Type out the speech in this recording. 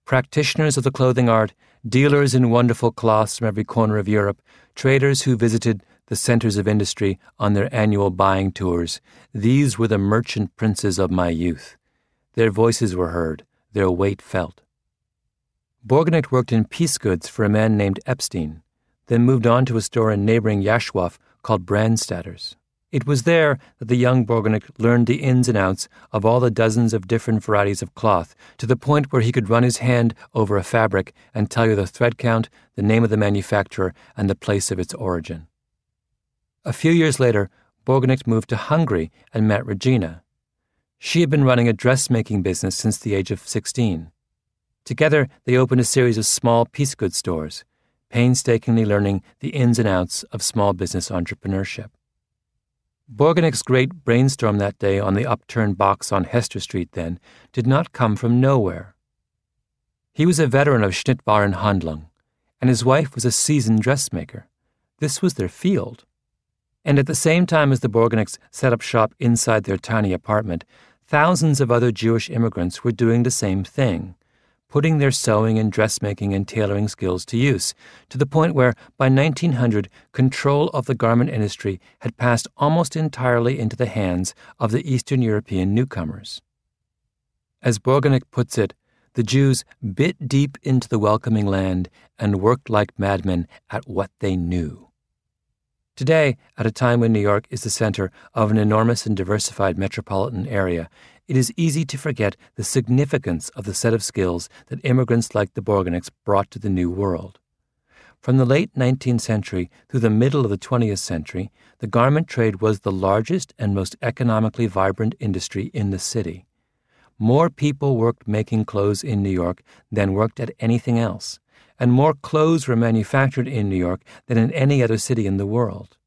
Practitioners of the clothing art, dealers in wonderful cloths from every corner of Europe, traders who visited the centers of industry on their annual buying tours, these were the merchant princes of my youth. Their voices were heard, their weight felt. Borgenecht worked in piece goods for a man named Epstein, then moved on to a store in neighboring Yashwaf called Brandstadter's. It was there that the young Borgenecht learned the ins and outs of all the dozens of different varieties of cloth, to the point where he could run his hand over a fabric and tell you the thread count, the name of the manufacturer, and the place of its origin. A few years later, Borgenecht moved to Hungary and met Regina. She had been running a dressmaking business since the age of 16. Together, they opened a series of small piece goods stores, painstakingly learning the ins and outs of small business entrepreneurship. Borgenecht's great brainstorm that day on the upturned box on Hester Street then did not come from nowhere. He was a veteran of Schnittwarenhandlung, and his wife was a seasoned dressmaker. This was their field. And at the same time as the Borgenechts set up shop inside their tiny apartment, thousands of other Jewish immigrants were doing the same thing, putting their sewing and dressmaking and tailoring skills to use, to the point where, by 1900, control of the garment industry had passed almost entirely into the hands of the Eastern European newcomers. As Borgenecht puts it, the Jews bit deep into the welcoming land and worked like madmen at what they knew. Today, at a time when New York is the center of an enormous and diversified metropolitan area, it is easy to forget the significance of the set of skills that immigrants like the Borgenechts brought to the New World. From the late 19th century through the middle of the 20th century, the garment trade was the largest and most economically vibrant industry in the city. More people worked making clothes in New York than worked at anything else, and more clothes were manufactured in New York than in any other city in the world.